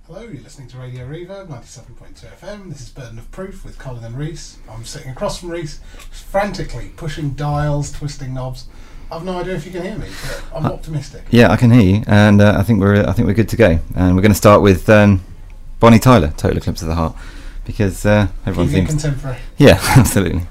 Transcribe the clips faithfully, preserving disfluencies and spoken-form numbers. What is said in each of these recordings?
Hello, you're listening to Radio Reverb ninety-seven point two F M. This is Burden of Proof with Colin and Reese. I'm sitting across from Reese, frantically pushing dials, twisting knobs. I've no idea if you can hear me, but I'm uh, optimistic. Yeah, I can hear you, and uh, I think we're I think we're good to go. And we're going to start with um, Bonnie Tyler, "Total Eclipse of the Heart," because uh, everyone Keeping seems contemporary. Yeah, absolutely.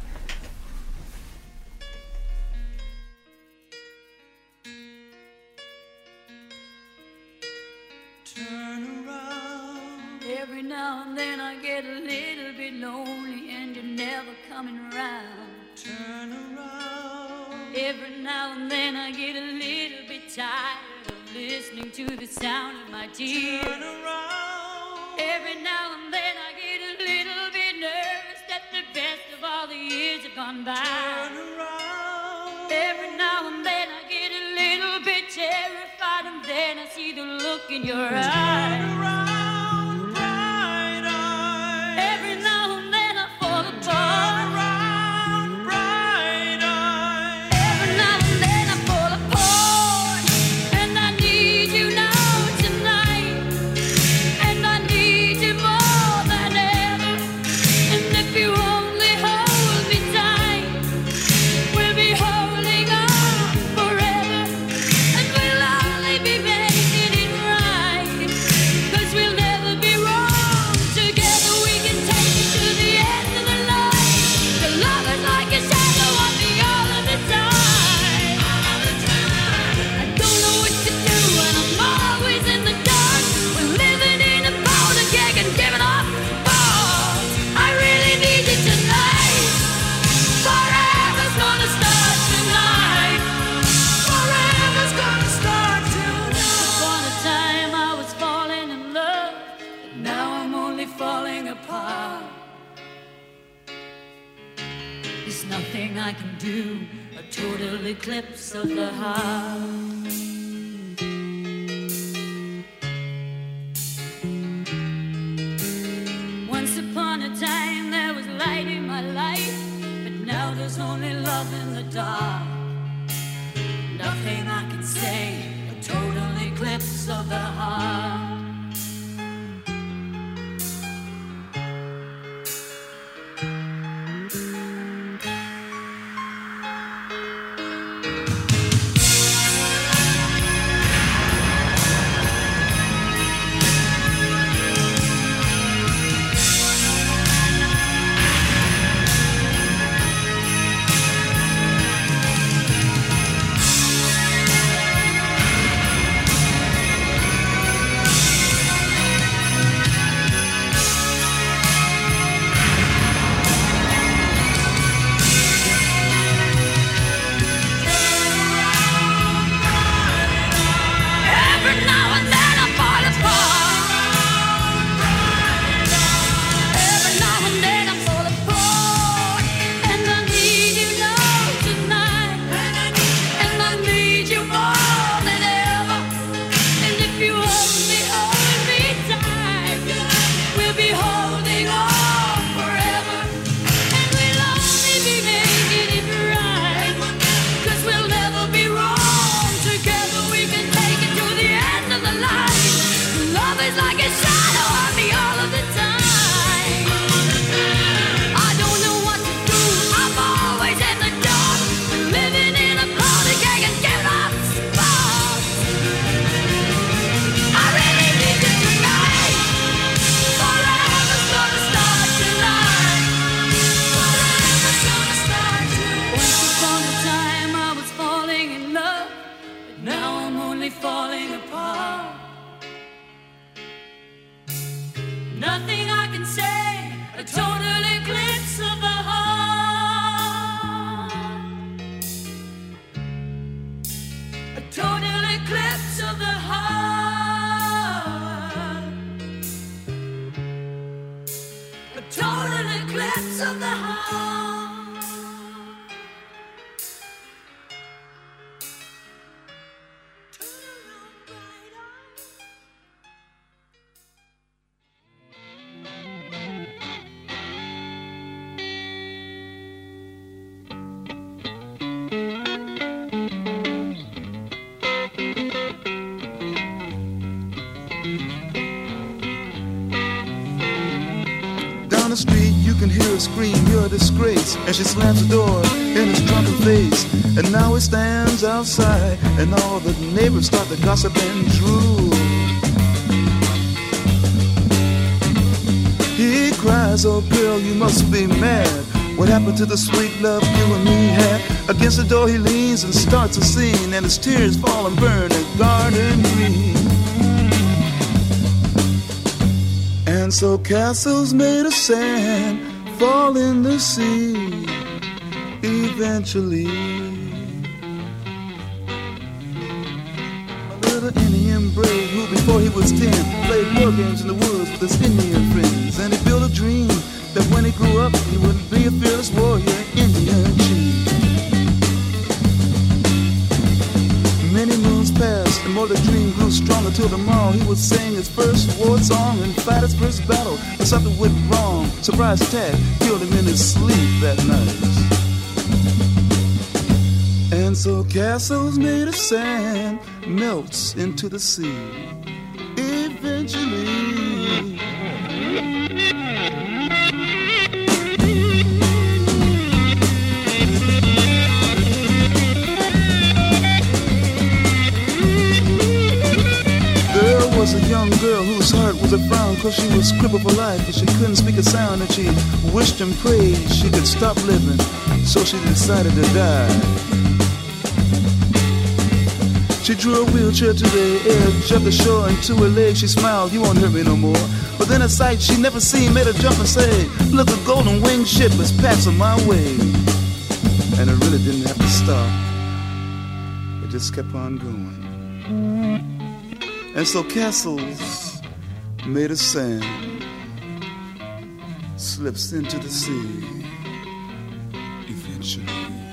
Every now and then I get a little bit lonely and you're never coming around. Turn around. Every now and then I get a little bit tired of listening to the sound of my tears. Turn around. Every now and then I get a little bit nervous that the best of all the years have gone by. Turn around. Every now and then I get a little bit terrified and then I see the look in your eyes. Turn around. I can do a total eclipse of the heart. Once upon a time there was light in my life, but now there's only love in the dark. Nothing I can say, a total eclipse of the heart. the street, you can hear her scream, you're a disgrace. And she slams the door in his drunken face. And now he stands outside, and all the neighbors start to gossip and drool. He cries, oh girl, you must be mad. What happened to the sweet love you and me had? Against the door he leans and starts a scene, and his tears fall and burn a garden green. And so castles made of sand fall in the sea eventually. A little Indian brave who before he was ten played war games in the woods with his Indian friends. And he built a dream that when he grew up he would be a fearless warrior, Indian chief. Many moons passed, and more the dream grew stronger till tomorrow he would sing his first war song and fight his first battle. But something went wrong. Surprise attack killed him in his sleep that night. And so castles made of sand melts into the sea eventually. Was a young girl whose heart was a frown, cause she was crippled for life, but she couldn't speak a sound, and she wished and prayed she could stop living, so she decided to die. She drew a wheelchair to the edge of the shore, and to her leg she smiled, you won't hurt me no more. But then a sight she never seen made her jump and say, look, a golden winged ship is passing my way. And it really didn't have to stop, it just kept on going. And so castles made of sand slips into the sea eventually.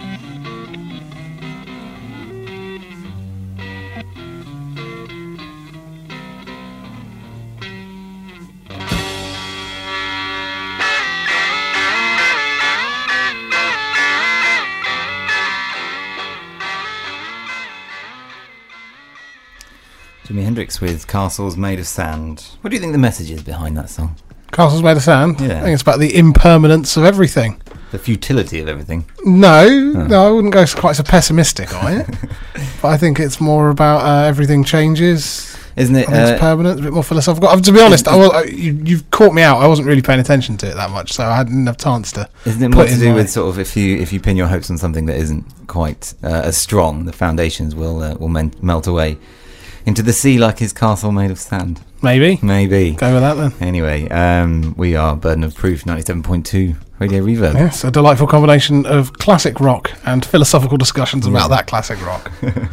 Jimi Hendrix with Castles Made of Sand. What do you think the message is behind that song? Castles Made of Sand? Yeah. I think it's about the impermanence of everything. The futility of everything? No, Oh. no, I wouldn't go quite so pessimistic on it. But I think it's more about uh, everything changes. Isn't it? I think Uh, it's permanent, a bit more philosophical. Uh, to be honest, I was, I, you, you've caught me out. I wasn't really paying attention to it that much, so I hadn't enough chance to. Isn't it more put to in do my- with sort of if you if you pin your hopes on something that isn't quite uh, as strong, the foundations will uh, will men- melt away into the sea like his castle made of sand? Maybe. Maybe. Go with that then. Anyway, um, we are Burden of Proof ninety-seven point two Radio Reverb. Yes, a delightful combination of classic rock and philosophical discussions Yeah. about that classic rock.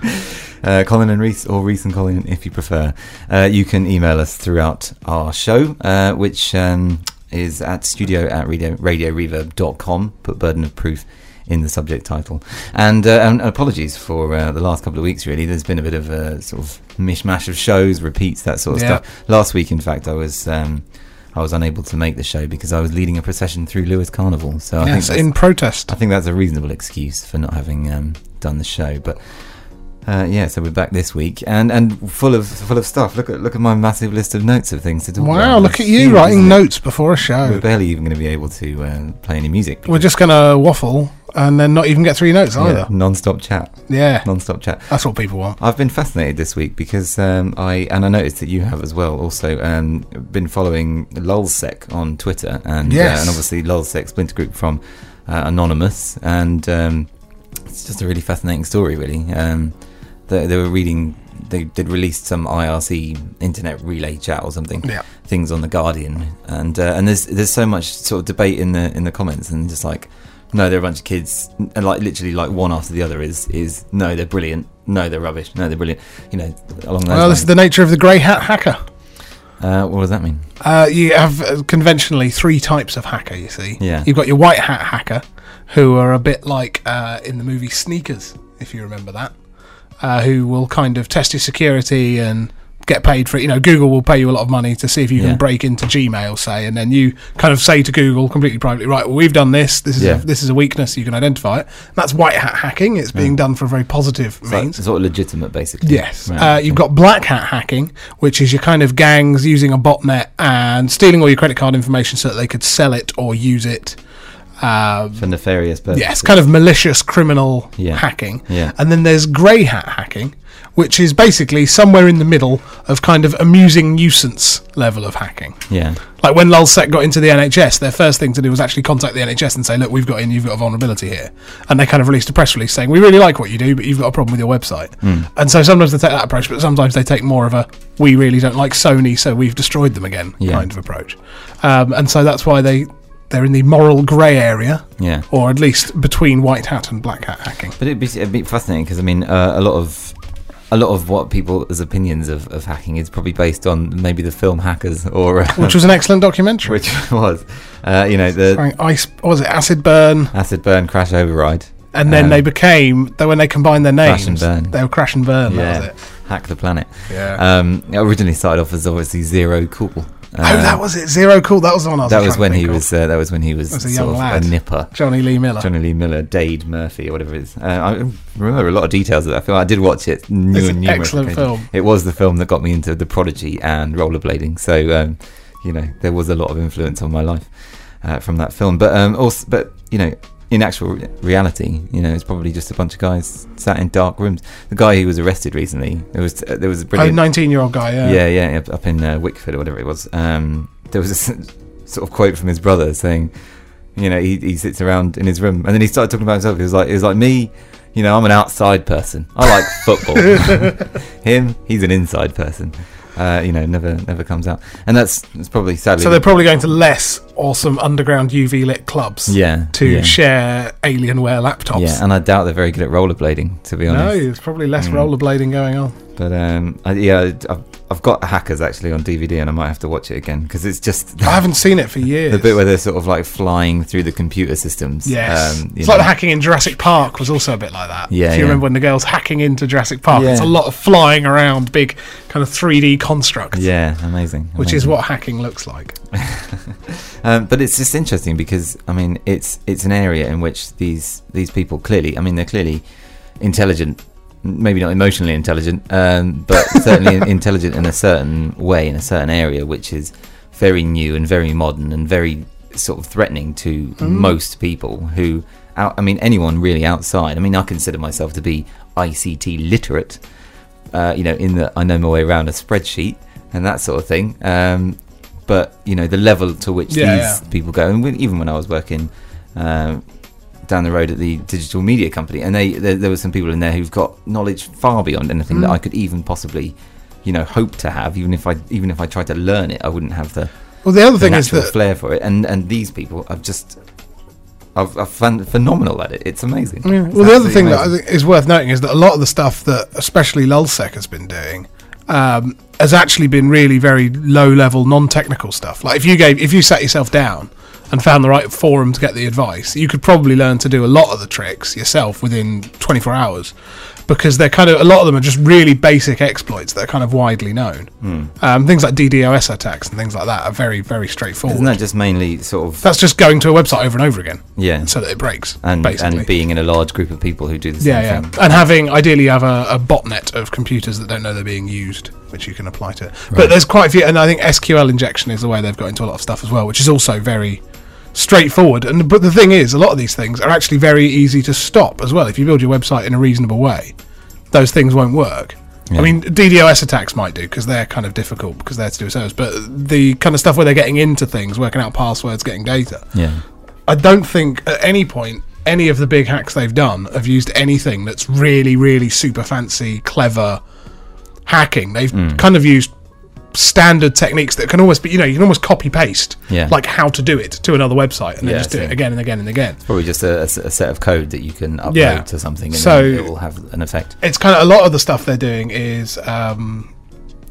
Uh, Colin and Reese, or Reese and Colin if you prefer. Uh, you can email us throughout our show, uh, which um, is at studio at radio, radio reverb dot com. Put Burden of Proof in the subject title. And, uh, and apologies for uh, the last couple of weeks, really. There's been a bit of a sort of mishmash of shows, repeats, that sort of Yeah. stuff. Last week, in fact, I was um, I was unable to make the show because I was leading a procession through Lewis Carnival. So I Yes, think in that's, protest. I think that's a reasonable excuse for not having um, done the show. But uh, yeah, so we're back this week and, and full of full of stuff. Look at look at my massive list of notes of things to talk about. Wow, look It's at you huge, writing isn't it? notes before a We're show. barely even going to be able to uh, play any music. We're just going to waffle and then not even get through your notes yeah, either. non-stop chat, Yeah, non-stop chat. that's what people want. I've been fascinated this week because um, I and I noticed that you have as well. Also, um, been following Lulzsec on Twitter and Yes. uh, and obviously Lulzsec splinter group from uh, Anonymous, and um, it's just a really fascinating story. Really, um, they, they were reading. They did released some I R C internet relay chat or something. Yeah. Things on the Guardian, and uh, and there's there's so much sort of debate in the in the comments, and just like. No, they're a bunch of kids, and like literally, like one after the other is is no, they're brilliant. No, they're rubbish. No, they're brilliant. You know, along those Well, lines. this is the nature of the grey hat hacker. Uh, what does that mean? Uh, you have uh, conventionally three types of hacker, you see. Yeah. You've got your white hat hacker, who are a bit like uh, in the movie Sneakers, if you remember that, uh, who will kind of test your security and get paid for it. You know, Google will pay you a lot of money to see if you Yeah. can break into Gmail, say, and then you kind of say to Google completely privately, right, well, we've done this. This is Yeah. a, this is a weakness. You can identify it. And that's white hat hacking. It's being done for a very positive It's like, means. sort of legitimate, basically. Yes. Right. Uh, you've got black hat hacking, which is your kind of gangs using a botnet and stealing all your credit card information so that they could sell it or use it. Um, For nefarious purposes. yes, kind of malicious criminal Yeah. hacking. Yeah. And then there's grey hat hacking, which is basically somewhere in the middle of kind of amusing nuisance level of hacking. Yeah. Like when Lulzsec got into the N H S, their first thing to do was actually contact the N H S and say, look, we've got in, you've got a vulnerability here. And they kind of released a press release saying, we really like what you do, but you've got a problem with your website. Mm. And so sometimes they take that approach, but sometimes they take more of a, we really don't like Sony, so we've destroyed them again Yeah. kind of approach. Um, and so that's why they, they're in the moral grey area, Yeah. or at least between white hat and black hat hacking. But it'd be, it'd be fascinating because I mean, uh, a lot of a lot of what people's opinions of, of hacking is probably based on maybe the film Hackers, or uh, Which was an excellent documentary. which was, uh, you know, the Starring Ice, what was it, Acid Burn? Acid Burn Crash Override. And then Um, they became, they, when they combined their names, Crash and Burn. they were Crash and Burn, Yeah, that was it. Hack the Planet. Yeah. Um, it originally started off as obviously Zero Cool. oh, that was it. Zero Cool. That was the one I was that trying was to when think he of. was. Uh, that was when he was, Was a sort young of lad. a nipper. Johnny Lee Miller. Johnny Lee Miller, Dade Murphy, or whatever it is. Uh, I remember a lot of details of that film. I did watch it. New It's and an numerous excellent occasions. film. It was the film that got me into The Prodigy and rollerblading. So, um, you know, there was a lot of influence on my life uh, from that film. But um, also, but you know, in actual re- reality, you know, it's probably just a bunch of guys sat in dark rooms. The guy who was arrested recently, there was uh, there was a Oh, brilliant. nineteen-year-old guy, yeah. Yeah, yeah, up, up in uh, Wickford or whatever it was. Um, there was a s- sort of quote from his brother saying, you know, he, he sits around in his room, and then he started talking about himself. He was like, it was like me, you know, I'm an outside person. I like football. Him, he's an inside person. Uh, you know, never never comes out, and that's, that's probably sadly. So they're probably going to less awesome underground U V lit clubs yeah to yeah. share Alienware laptops. Yeah, and I doubt they're very good at rollerblading, to be no, honest. there's probably less Mm. rollerblading going on. But um, I, yeah, I've, I've got Hackers actually on D V D, and I might have to watch it again because it's just I haven't seen it for years. the bit where they're sort of like flying through the computer systems. Yes. um, you It's know. like the hacking in Jurassic Park was also a bit like that. Yeah, If you yeah. remember when the girls hacking into Jurassic Park, Yeah. it's a lot of flying around big kind of three D constructs. Yeah, amazing. Which is amazing. what hacking looks like. Um, but it's just interesting because I mean, it's it's an area in which these these people clearly, I mean, they're clearly intelligent, maybe not emotionally intelligent, um, but certainly intelligent in a certain way, in a certain area, which is very new and very modern and very sort of threatening to Mm. most people who, out, I mean, anyone really outside. I mean, I consider myself to be I C T literate, uh, you know, in that I know my way around a spreadsheet and that sort of thing. Um, but you know, the level to which Yeah, these yeah. people go, and when, even when I was working um, down the road at the digital media company, and they there, there were some people in there who've got knowledge far beyond anything Mm. that I could even possibly, you know, hope to have. Even if I even if I tried to learn it, I wouldn't have the, Well, the other the thing is natural that flair for it. And and these people are just, I've, I've found phenomenal at it. It's amazing. Yeah. It's Well, the other absolutely thing that I amazing. think is worth noting is that a lot of the stuff that especially Lulzsec has been doing um, has actually been really very low-level, non-technical stuff. Like if you gave, if you sat yourself down and found the right forum to get the advice, you could probably learn to do a lot of the tricks yourself within twenty-four hours, because they're kind of, a lot of them are just really basic exploits that are kind of widely known. Hmm. Um, things like DDoS attacks and things like that are very, very straightforward. Isn't that just mainly sort of That's just going to a website over and over again yeah, so that it breaks, and basically. and being in a large group of people who do the same Yeah, yeah, thing. and having ideally you have a, a botnet of computers that don't know they're being used, which you can apply to. But there's quite a few, and I think S Q L injection is the way they've got into a lot of stuff as well, which is also very straightforward. And but the thing is, a lot of these things are actually very easy to stop as well. If you build your website in a reasonable way, those things won't work. Yeah. I mean, DDoS attacks might do because they're kind of difficult because they're to do with servers. But the kind of stuff where they're getting into things, working out passwords, getting data, Yeah. I don't think at any point any of the big hacks they've done have used anything that's really, really super fancy, clever hacking. They've Mm. kind of used standard techniques that can almost be, you know, you can almost copy paste Yeah. like how to do it to another website and then Yeah, just do I it see. again and again and again. Probably just a, a s- a set of code that you can upload Yeah. to something, and So- then it will have an effect. It's kind of a lot of the stuff they're doing is um,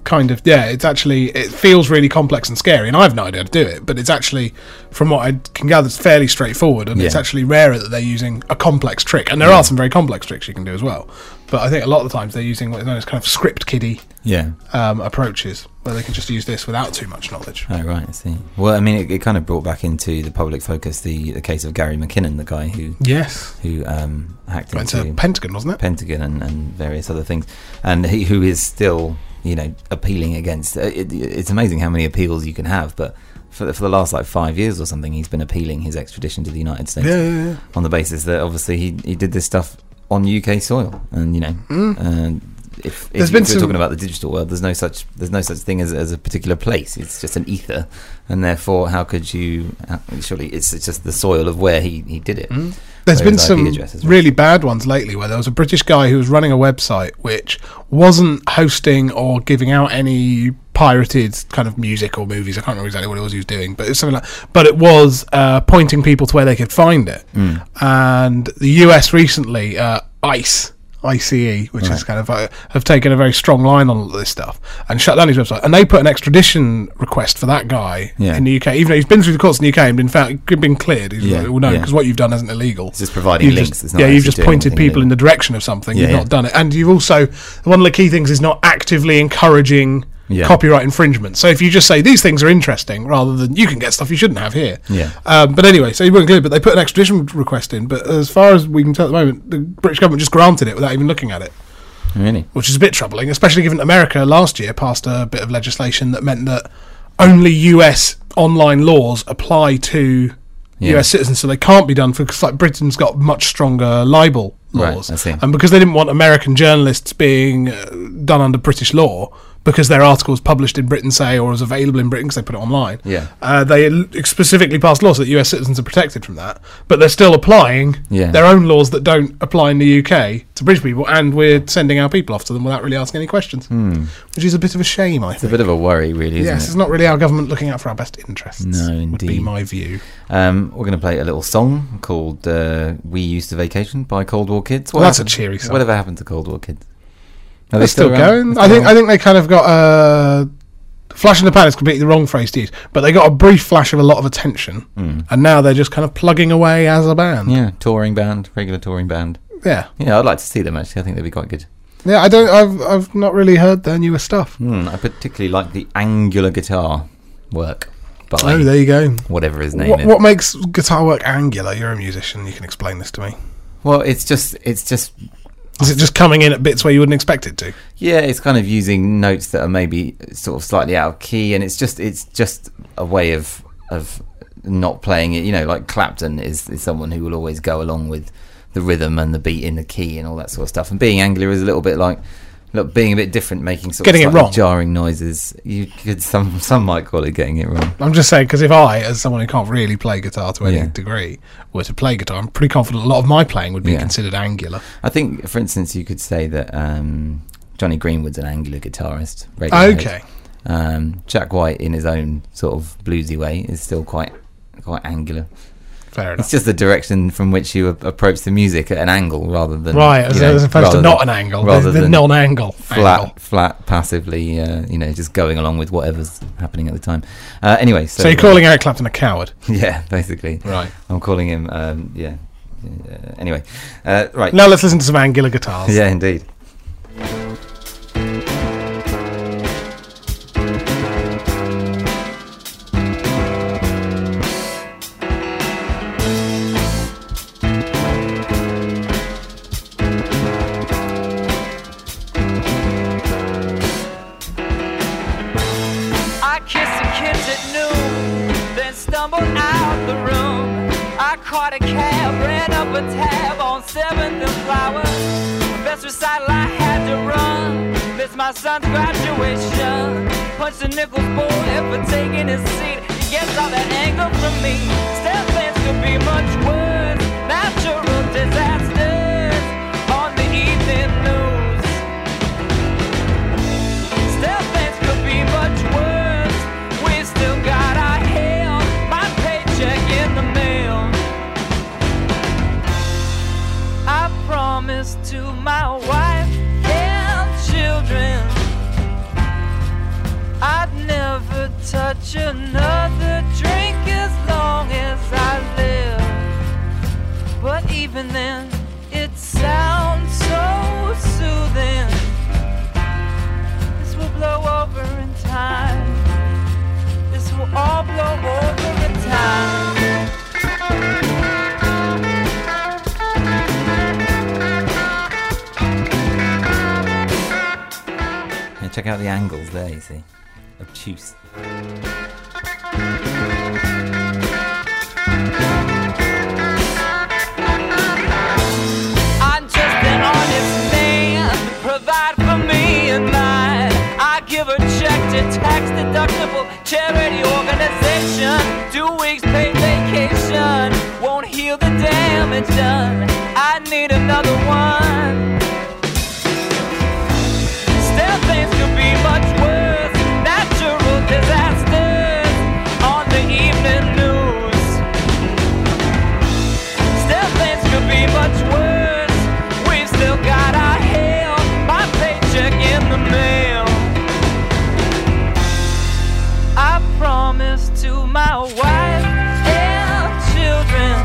kind of yeah. It's actually it feels really complex and scary, and I have no idea how to do it. But it's actually, from what I can gather, it's fairly straightforward, and Yeah. it's actually rarer that they're using a complex trick. And there Yeah. are some very complex tricks you can do as well. But I think a lot of the times they're using what is known as kind of script kiddie Yeah. um, approaches, where they can just use this without too much knowledge. Oh, right, I see. Well, I mean, it, it kind of brought back into the public focus the, the case of Gary McKinnon, the guy who Yes, who um, hacked went into to Pentagon, wasn't it? Pentagon and, and various other things, and he, who is still, you know, appealing against. Uh, it, it's amazing how many appeals you can have, but for the, for the last like five years or something, he's been appealing his extradition to the United States Yeah, yeah, yeah. on the basis that obviously he he did this stuff on U K soil, and you know, Mm. uh, if, There's if been we're some- talking about the digital world, there's no such there's no such thing as as a particular place. It's just an ether, and therefore, how could you? How, surely, it's, it's just the soil of where he, he did it. Mm. There's where been his I P some address is right. really bad ones lately where there was a British guy who was running a website which wasn't hosting or giving out any pirated kind of music or movies. I can't remember exactly what it was he was doing, but it was something like. But it was uh, pointing people to where they could find it. Mm. And the U S recently, uh, ICE. I C E, which is Right. kind of uh, have taken a very strong line on all this stuff and shut down his website. And they put an extradition request for that guy Yeah. in the U K, even though he's been through the courts in the U K and been found, been cleared. He's Yeah, like, well, no, yeah. because what you've done isn't illegal. It's just providing You've links. just- it's not yeah, you've actually just doing pointed anything people in illegal. the direction of something. Yeah, You've yeah. not done it, and you've also one of the key things is not actively encouraging Yeah. copyright infringement. So if you just say these things are interesting, rather than you can get stuff you shouldn't have here. Yeah. Um, but anyway, so he weren't clear, but they put an extradition request in. But as far as we can tell at the moment, the British government just granted it without even looking at it, Really? which is a bit troubling, especially given America last year passed a bit of legislation that meant that only U S online laws apply to Yeah. U S citizens, so they can't be done for, because like Britain's got much stronger libel Right, laws, I see. and because they didn't want American journalists being uh, done under British law because their articles published in Britain, say, or was available in Britain because they put it online. Yeah. Uh, they l- specifically passed laws so that U S citizens are protected from that, but they're still applying Yeah. their own laws that don't apply in the U K to British people, and we're sending our people off to them without really asking any questions, which is a bit of a shame, I Hmm. It's a think. bit of a worry, really, isn't Yes, it? it's not really our government looking out for our best interests. No, Would be indeed. my view. Um, we're going to play a little song called uh, "We Used to Vacation" by Cold War Kids. Well, that's a happened- cheery song. Whatever happened to Cold War Kids? Are They're still around? going. They're I still think. I around? think they kind of got a flash in the pan. Is completely the wrong phrase to use, but they got a brief flash of a lot of attention, and now they're just kind of plugging away as a band. Yeah, touring band, regular touring band. Yeah, Yeah, I'd like to see them actually. I think they'd be quite good. yeah. I don't. I've. I've not really heard their newer stuff. Hmm, I particularly like the angular guitar work by Oh, there you go. whatever his name What, is. what makes guitar work angular? You're a musician. You can explain this to me. Well, it's just, it's just, Is it just coming in at bits where you wouldn't expect it to? yeah, it's kind of using notes that are maybe sort of slightly out of key, and it's just, it's just a way of of not playing it. You know, like Clapton is is someone who will always go along with the rhythm and the beat in the key and all that sort of stuff. And being angular is a little bit like, look, being a bit different, making sort Getting it of slightly wrong. jarring noises. You could some some might call it getting it wrong. I'm just saying because if I, as someone who can't really play guitar to any Yeah. degree, were to play guitar, I'm pretty confident a lot of my playing would be Yeah. considered angular. I think, for instance, you could say that um, Johnny Greenwood's an angular guitarist. Radiohead. Okay. Um, Jack White, in his own sort of bluesy way, is still quite quite angular. Fair enough. It's just the direction from which you a- approach the music at an angle, rather than Right, as, you know, as opposed to rather not than- an angle. rather The, the than non-angle. flat, angle. flat, passively, uh, you know, just going along with whatever's happening at the time. Uh, anyway, so, So you're calling Eric Clapton a coward? yeah, basically, Right. I'm calling him, um, yeah. Uh, anyway, uh, right, Now let's listen to some angular guitars. yeah, indeed. I kissed the kids at noon, then stumbled out the room. I caught a cab, ran up a tab on seventh and Flowers. Best recital I had to run, missed my son's graduation. Punched the Nichols boy for taking his seat. He gets all that anger from me. Step things could be much worse. Natural disasters on the evening news. Still things could be much worse. We still got our hail, my paycheck in the mail. I promised to my wife and children touch another drink as long as I live. But even then, it sounds so soothing. This will blow over in time. This will all blow over in time. Yeah, check out the angles there, you see. Obtuse. I'm just an honest man, provide for me and mine. I give a check to tax deductible charity organization. Two weeks paid vacation won't heal the damage done. I need another one. Still things could be much worse. Natural disasters on the evening news. Still things could be much worse. We've still got our hail, my paycheck in the mail. I promised to my wife and children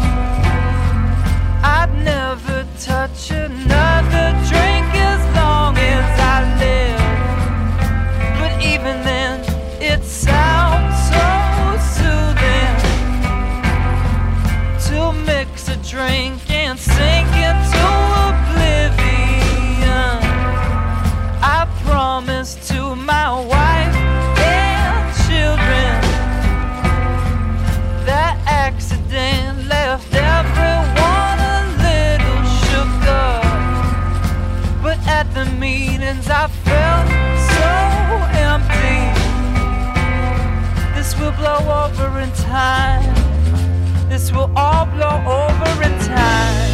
I'd never touch another drink as long as I live. But even then, it sounds so soothing to mix a drink and sink into oblivion. I promised to my wife and children that accident left everyone a little shook up. But at the meetings I felt so empty. This will blow over in time. This will all blow over in time.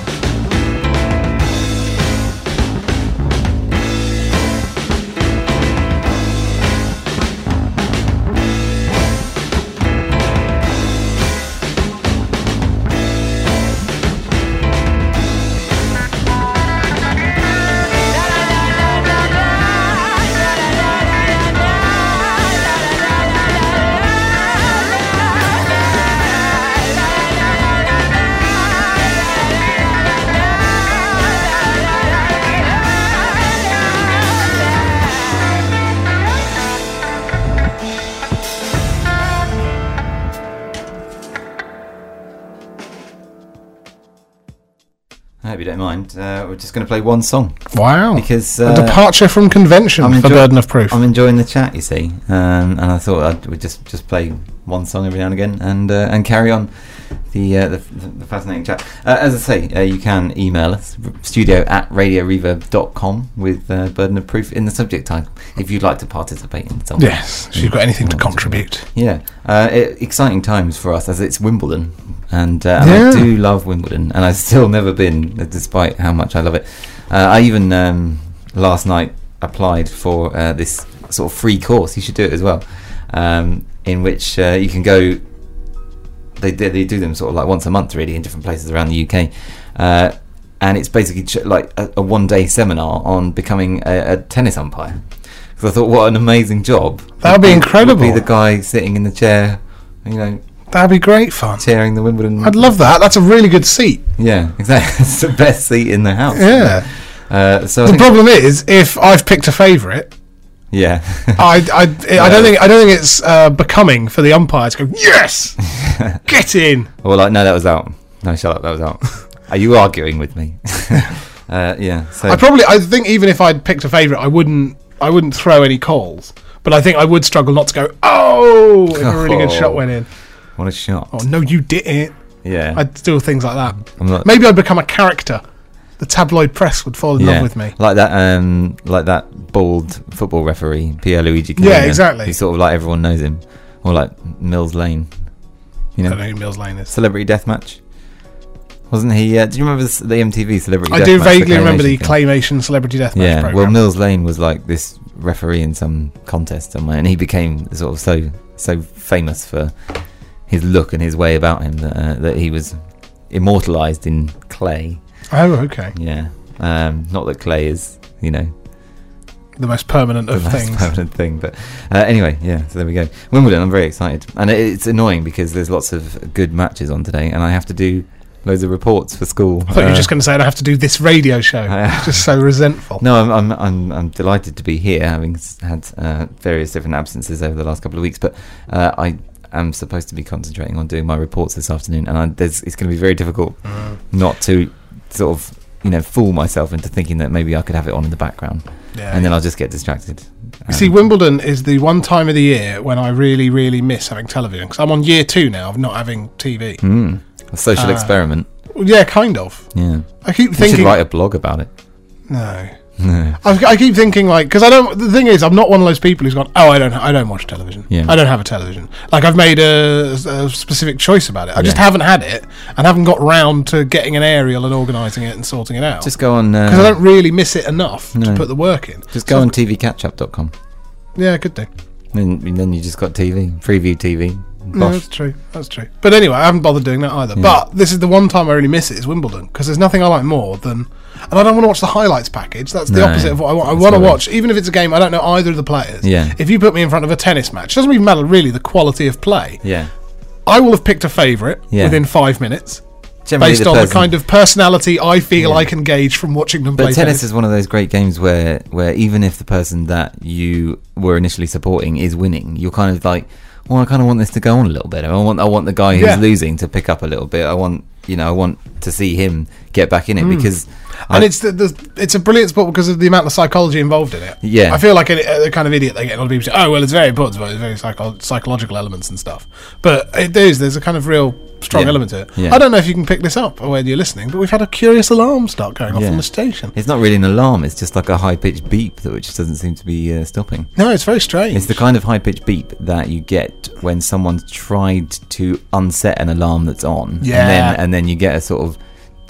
I hope you don't mind. Uh, we're just going to play one song Wow. because a uh, departure from convention I'm for enjoy- Burden of Proof. I'm enjoying the chat, you see, um, and I thought I'd we'd just just play one song every now and again, and uh, and carry on the uh, the, the fascinating chat. Uh, as I say, uh, you can email us studio at radio reverb dot com with uh, Burden of Proof in the subject title if you'd like to participate in something. Yes, if you've got anything to contribute. Yeah, uh, it, exciting times for us as it's Wimbledon, and, uh, and Yeah. I do love Wimbledon, and I've still never been, despite how much I love it. Uh, I even um, last night applied for uh, this sort of free course. You should do it as well, um, in which uh, you can go. They, they they do them sort of like once a month, really, in different places around the U K, uh, and it's basically ch- like a, a one day seminar on becoming a, a tennis umpire. Because I thought, what an amazing job! That would be incredible. Would be the guy sitting in the chair, you know, That'd be great fun. chairing the Wimbledon. I'd love that. That's a really good seat. Yeah, exactly. It's the best seat in the house. Yeah. Uh, so I The think, problem is, if I've picked a favourite, yeah, I, I, I don't think I don't think it's uh, becoming for the umpire to go, yes, get in. well, like no, that was out. No, shut up, that was out. Are you arguing with me? uh, yeah. So I probably, I think even if I'd picked a favourite, I wouldn't, I wouldn't throw any calls. But I think I would struggle not to go, oh, if a really good shot went in. what a shot. Oh no, you didn't. Yeah. I'd do things like that. I'm not, Maybe I'd become a character. The tabloid press would fall in yeah, love with me. like that, um, like that bald football referee, Pierluigi. Yeah, Collina. exactly. He's sort of like everyone knows him, or like Mills Lane. You I know, don't know who Mills Lane is. Celebrity Deathmatch. Wasn't he? Uh, do you remember the, the M T V Celebrity? I Deathmatch, do the vaguely remember the thing? claymation celebrity deathmatch Yeah, program. well, Mills Lane was like this referee in some contest somewhere, and he became sort of so so famous for his look and his way about him that, uh, that he was immortalised in clay. Oh, okay. Yeah, um, not that clay is, you know, the most permanent of the most things. permanent thing. But uh, anyway, yeah. So there we go. Wimbledon. I'm very excited, and it, it's annoying because there's lots of good matches on today, and I have to do loads of reports for school. I thought you Uh, were just going to say I have to do this radio show. I- Just so resentful. No, I'm, I'm I'm I'm delighted to be here, having s- had uh, various different absences over the last couple of weeks. But uh, I am supposed to be concentrating on doing my reports this afternoon, and I, there's, it's going to be very difficult Mm. not to sort of you know fool myself into thinking that maybe I could have it on in the background, Yeah. and then I'll just get distracted. You see, Wimbledon is the one time of the year when I really, really miss having television, because I'm on year two now of not having T V. Mm, a social Uh, experiment. Well, yeah, kind of. Yeah, I keep you should thinking. write a blog about it. No. No. I, I keep thinking like because I don't. The thing is, I'm not one of those people who's gone. Oh, I don't. I don't watch television. Yeah. I don't have a television. Like I've made a, a specific choice about it. I just Yeah. haven't had it and haven't got round to getting an aerial and organising it and sorting it out. Just go on. because I Uh, don't really miss it enough to No. put the work in. just go on t v catch up dot com. Yeah, good do. Then then you just got T V, preview T V. No, Bosh. that's true. That's true. But anyway, I haven't bothered doing that either. Yeah. But this is the one time I really miss it is Wimbledon because there's nothing I like more than, and I don't want to watch the highlights package. That's the No, opposite of what I want. I that's want to rubbish. watch, even if it's a game I don't know either of the players. Yeah. If you put me in front of a tennis match, doesn't even matter really the quality of play. Yeah. I will have picked a favourite Yeah. within five minutes Generally based the on person- the kind of personality I feel Yeah. I can gauge from watching them But play tennis tennis. is one of those great games where, where even if the person that you were initially supporting is winning, you're kind of like, well, I kind of want this to go on a little bit. I want, I want the guy who's Yeah. losing to pick up a little bit. I want, you know, I want to see him get back in it because, And I- it's the, the it's a brilliant sport because of the amount of psychology involved in it. Yeah. I feel like a, a kind of idiot they get. A lot of people say, "Oh, well, it's very important, but it's very psycho- psychological elements and stuff." But it is. There's a kind of real strong Yeah. element to it. Yeah. I don't know if you can pick this up when you're listening, but we've had a curious alarm start going off Yeah. on the station. it's not really an alarm. It's just like a high pitched beep that which doesn't seem to be uh, stopping. No, it's very strange. It's the kind of high pitched beep that you get when someone's tried to unset an alarm that's on. Yeah. And then, and then you get a sort of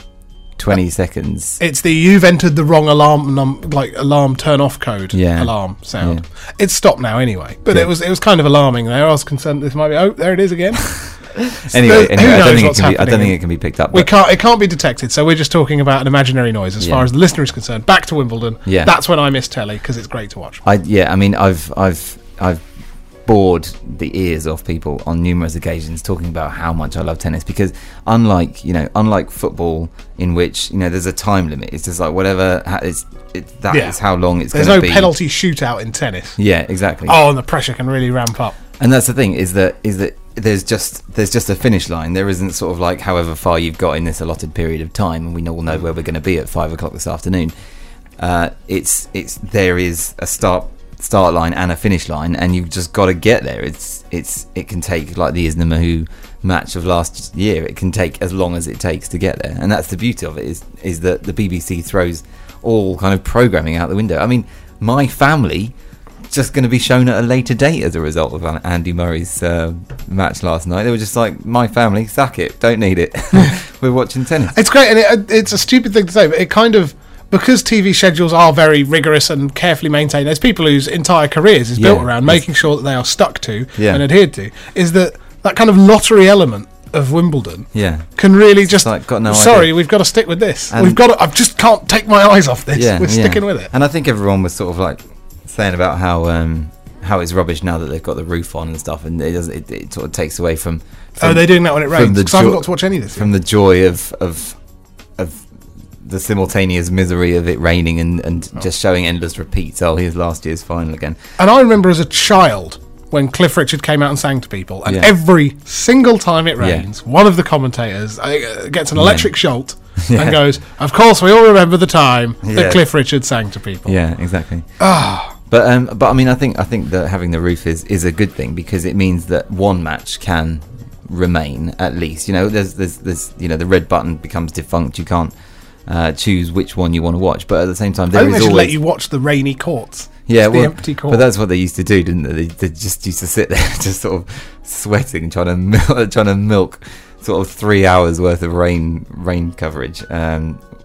twenty seconds. It's the you've entered the wrong alarm num- like alarm turn off code Yeah. alarm sound. Yeah. It's stopped now anyway, but Yeah. it was it was kind of alarming there. I was concerned this might be oh there it is again. Anyway, Who anyway I knows don't think it what's can be. I don't happening? think it can be picked up. We but- can't. It can't be detected. So we're just talking about an imaginary noise as Yeah. far as the listener is concerned. Back to Wimbledon. Yeah. That's when I miss telly because it's great to watch. I yeah, I mean, I've I've I've bored the ears off people on numerous occasions talking about how much I love tennis because unlike you know unlike football in which you know there's a time limit. It's just like whatever ha- it's it, that is Yeah. how long it's There's going no to be. penalty shootout in tennis. Yeah, exactly. Oh, and the pressure can really ramp up. And that's the thing is that is that there's just there's just a finish line. There isn't sort of like however far you've got in this allotted period of time, and we all know where we're going to be at five o'clock this afternoon. Uh, it's it's there is a start start line and a finish line, and you've just got to get there. It's it's it can take like the Isner Mahoo match of last year. It can take as long as it takes to get there, and that's the beauty of it is is that the B B C throws all kind of programming out the window. I mean, my family. Just going to be shown at a later date as a result of Andy Murray's uh, match last night. They were just like, my family, sack it, don't need it. We're watching tennis. It's great, and it, it's a stupid thing to say, but it kind of because T V schedules are very rigorous and carefully maintained. There's people whose entire careers is Yeah, built around yes. making sure that they are stuck to Yeah. and adhered to. Is that that kind of lottery element of Wimbledon? Yeah. Can really just like, got no sorry, idea. we've got to stick with this. And- We've got to, I just can't take my eyes off this. Yeah, We're yeah. sticking with it. And I think everyone was sort of like saying about how um, how it's rubbish now that they've got the roof on and stuff, and it doesn't. It, it sort of takes away from. from Oh, they're doing that when it from rains. the Because I haven't jo- got to watch any of this. from the joy of of of the simultaneous misery of it raining and, and Oh. just showing endless repeats. Oh, here's last year's final again. And I remember as a child when Cliff Richard came out and sang to people, and Yeah. every single time it rains, one of the commentators uh, gets an electric jolt Yeah. and goes, "Of course, we all remember the time Yeah. that Cliff Richard sang to people." Yeah, exactly. Ah, But um, but I mean, I think I think that having the roof is, is a good thing because it means that one match can remain at least. You know, there's there's there's you know the red button becomes defunct. You can't uh, choose which one you want to watch. But at the same time, I there think they is should always let you watch the rainy courts. yeah, It's the well, empty court. but that's what they used to do, didn't they? They, they just used to sit there, just sort of sweating, trying to mil- trying to milk sort of three hours worth of rain rain coverage. Um,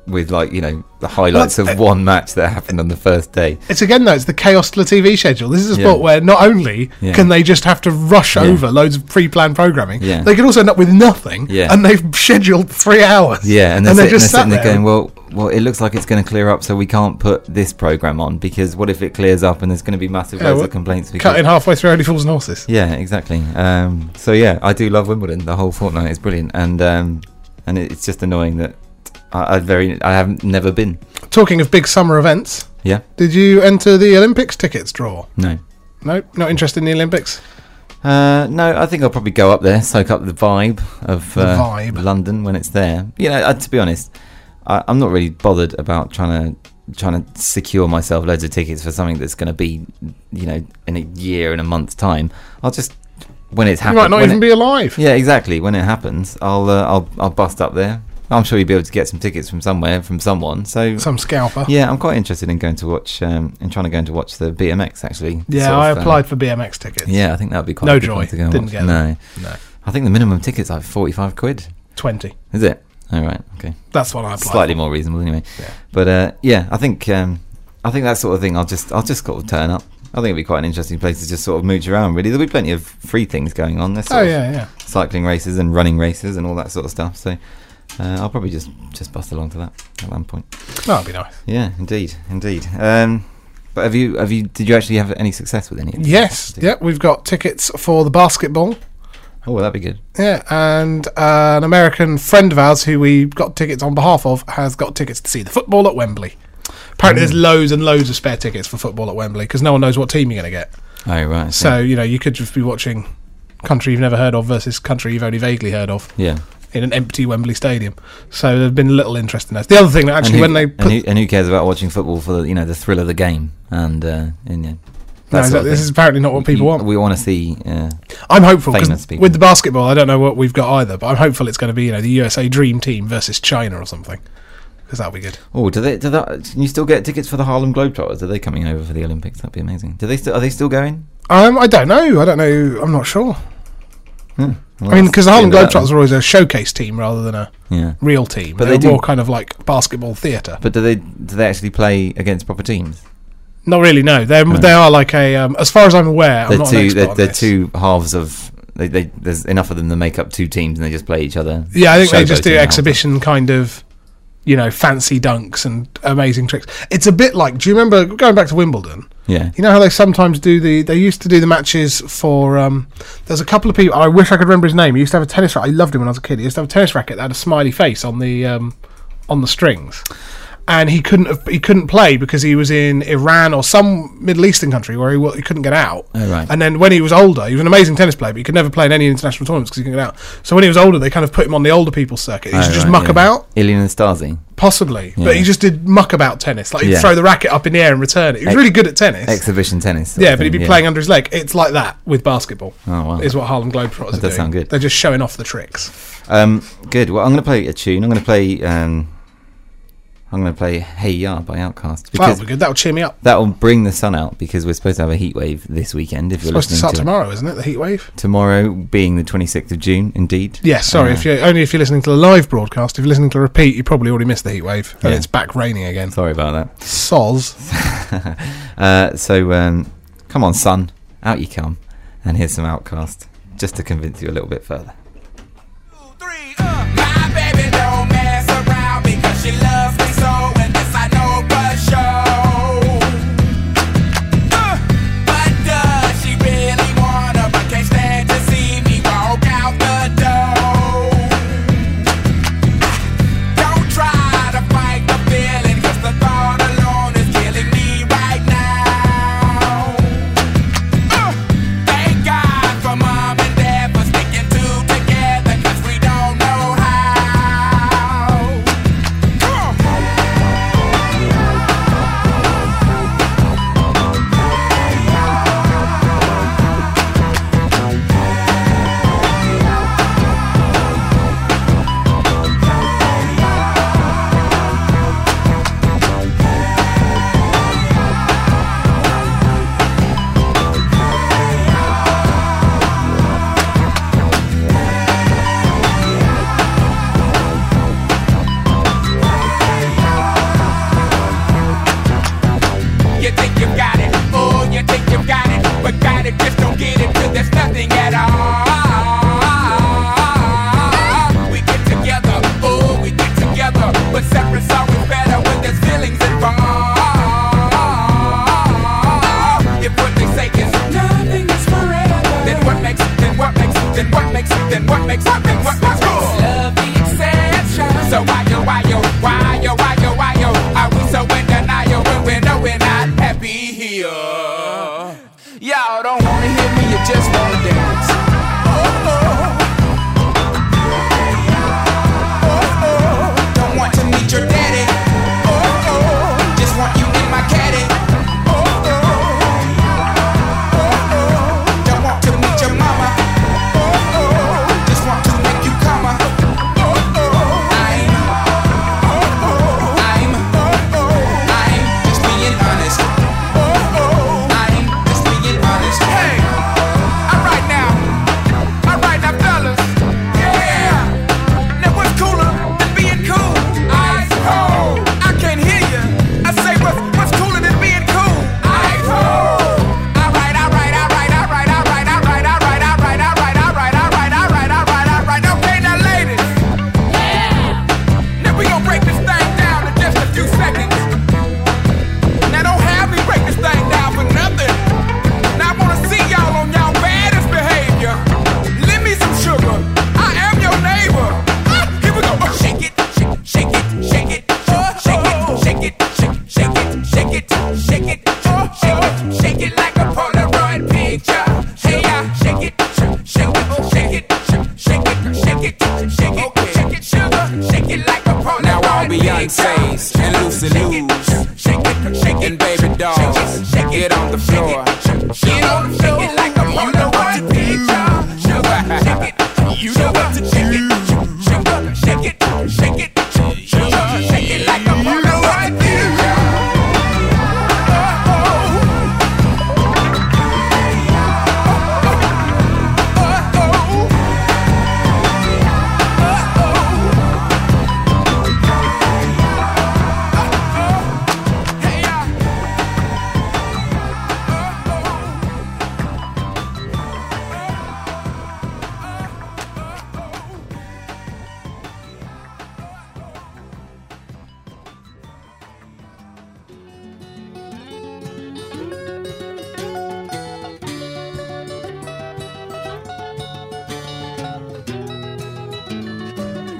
with like you know the highlights of one match that happened on the first day. It's again though, it's the chaos to the T V schedule. This is a Yeah. sport where not only Yeah. can they just have to rush Yeah. over loads of pre-planned programming, Yeah. they can also end up with nothing, Yeah. and they've scheduled three hours. Yeah, and they're, and they're sitting, just they're sat sitting there there. going, well, well, it looks like it's going to clear up, so we can't put this program on because what if it clears up and there's going to be massive Yeah, loads well, of complaints? Because, Cutting halfway through Only Fools and Horses. yeah, exactly. Um, so yeah, I do love Wimbledon. The whole fortnight is brilliant, and um, and it's just annoying that I, I very I haven't never been. Talking of big summer events, Yeah, did you enter the Olympics tickets draw? no. No, not interested in the Olympics. Uh, no, I think I'll probably go up there, soak up the vibe of The uh, vibe. London when it's there. You know, uh, to be honest, I, I'm not really bothered about trying to trying to secure myself loads of tickets for something that's going to be, you know, in a year and a month's time. I'll just when it's You happened. might not when even it- be alive. Yeah, exactly. When it happens, I'll uh, I'll I'll bust up there. I'm sure you'll be able to get some tickets from somewhere from someone. So Some scalper. yeah, I'm quite interested in going to watch um, in trying to go in to watch the B M X actually. Yeah, Sort I of, uh, applied for B M X tickets. Yeah, I think that would be quite No a good joy. one to go and Didn't watch. get no. them. No. I think the minimum ticket's like forty-five quid. twenty. Is it? All right. Okay. That's what I applied Slightly for. more reasonable anyway. Yeah. But uh, yeah, I think um, I think that sort of thing. I'll just I'll just sort of turn up. I think it'd be quite an interesting place to just sort of mooch around. Really, there'll be plenty of free things going on. There's sort Oh, of yeah, yeah. cycling races and running races and all that sort of stuff. So uh, I'll probably just just bust along to that at one point. That'd be nice. Yeah, indeed, indeed. Um, but have you have you did you actually have any success with any? of these? Yes, yeah, we've got tickets for the basketball. Oh, well, that'd be good. Yeah, and uh, an American friend of ours who we got tickets on behalf of has got tickets to see the football at Wembley. Apparently, Mm. there's loads and loads of spare tickets for football at Wembley because no one knows what team you're going to get. Oh, right. So, you know, you could just be watching country you've never heard of versus country you've only vaguely heard of yeah. in an empty Wembley Stadium. So there's been little interest in that. The other thing that actually, and who, when they and, put... who, and who cares about watching football for the, you know the thrill of the game and uh, and yeah. no, that sort of this thing. is apparently not what people You- want. We want to see. Uh, I'm hopeful famous because people. with the basketball, I don't know what we've got either, but I'm hopeful it's going to be, you know, the U S A Dream Team versus China or something, because that'll be good. oh, do they? Do that? Can you still get tickets for the Harlem Globetrotters? Are they coming over for the Olympics? That'd be amazing. Do they still? Are they still going? Um, I don't know. I don't know. I'm not sure. Hmm. Well, I mean, that's because the Harlem the end of that Globetrotters are always a showcase team rather than a then. Yeah. real team. But They're they do- more kind of like basketball theatre. But do they? Do they actually play against proper teams? Not really. No, they're No. they are like a. Um, as far as I'm aware, I'm They're not an two. expert They're, on they're this. two halves of. They, they, there's enough of them to make up two teams, and they just play each other. Yeah, I think they just showboating do and exhibition kind of, you know, fancy dunks and amazing tricks. It's a bit like. Do you remember going back to Wimbledon? Yeah. You know how they sometimes do the. They used to do the matches for. Um, there's a couple of people. I wish I could remember his name. He used to have a tennis racket. I loved him when I was a kid. He used to have a tennis racket that had a smiley face on the um, on the strings, and he couldn't have, he couldn't play because he was in Iran or some Middle Eastern country where he, wa- he couldn't get out. Oh, right. And then when he was older, he was an amazing tennis player, but he could never play in any international tournaments because he couldn't get out. So when he was older, they kind of put him on the older people's circuit. He used Oh, to just right, muck yeah. about. Ilian and Stasi. Possibly, Yeah. but he just did muck about tennis. Like he'd Yeah. throw the racket up in the air and return it. He was Ex- really good at tennis. Exhibition tennis. sort Yeah, of but he'd be thing, yeah. playing under his leg. It's like that with basketball. Oh, wow. Is what Harlem Globetrotters That are does doing. sound good. They're just showing off the tricks. Um, good. Well, I'm going to play a tune. I'm going to play. Um, I'm going to play "Hey Ya" by Outkast That'll because be good. That'll cheer me up. that will bring the sun out. Because we're supposed to have a heat wave this weekend. If It's you're supposed to listening start to tomorrow, isn't it? The heat wave. it. Tomorrow being the twenty-sixth of June, indeed. Yes. Sorry, Uh, if you only if you're listening to the live broadcast. If you're listening to the repeat, you probably already missed the heat wave, and Yeah. it's back raining again. Sorry about that. Soz. Uh, so um, come on, sun, out you come, and here's some Outkast just to convince you a little bit further. Three, uh. My baby don't mess around because she loves me so, and this I know for sure. Uh, but does she really wanna, but can't stand to see me walk out the door? Don't try to fight the feeling, 'cause the thought alone is killing me right now. Uh, thank God for mom and dad for sticking two together, 'cause we don't know how. Uh,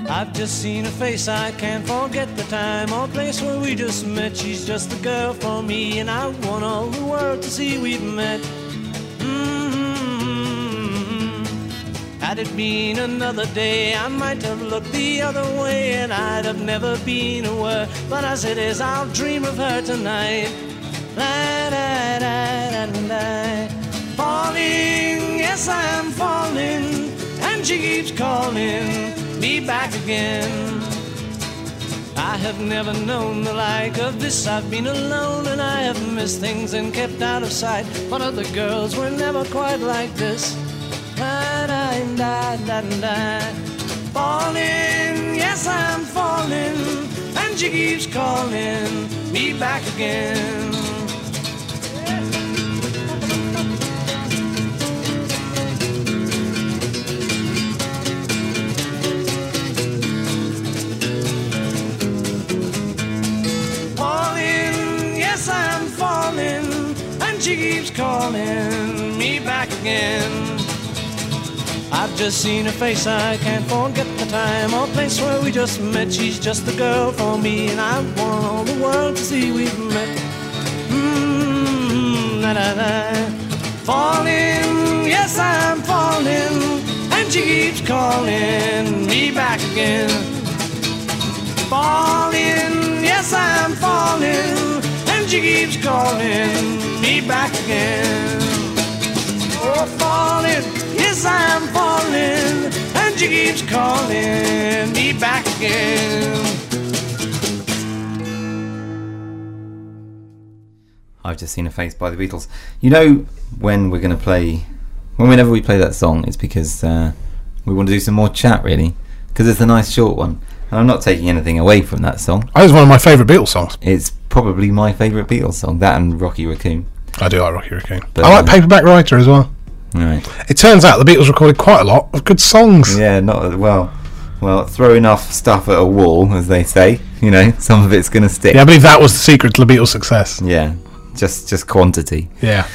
I've just seen her face, I can't forget the time or place where we just met. She's just the girl for me, and I want all the world to see we've met. Mm-hmm. Had it been another day, I might have looked the other way, and I'd have never been aware. But as it is, I'll dream of her tonight. La, da, da, da, da, da. Falling, yes I am falling, and she keeps calling me back again. I have never known the like of this. I've been alone and I have missed things and kept out of sight, but other girls were never quite like this. Da, da, da, da, da. Falling, yes I'm falling, and she keeps calling me back again. She keeps calling me back again. I've just seen her face, I can't forget the time or place where we just met. She's just the girl for me, and I want all the world to see we've met. Mmm, la la la. Falling, yes I'm falling, and she keeps calling me back again. Falling, yes I'm falling, and she keeps calling me back again. Oh, falling, yes I'm falling, and she keeps calling me back again. I've just seen a face by the Beatles. You know, when we're going to play, when whenever we play that song, it's because uh, we want to do some more chat, really, because it's a nice short one. And I'm not taking anything away from that song. That was one of my favourite Beatles songs. It's probably my favourite Beatles song, that and Rocky Raccoon. I do like Rocky Raccoon. But, I like uh, Paperback Writer as well. Right. It turns out the Beatles recorded quite a lot of good songs. Yeah, not well. Well, throw enough stuff at a wall, as they say. You know, some of it's going to stick. Yeah, I believe that was the secret to the Beatles' success. Yeah, just just quantity. Yeah.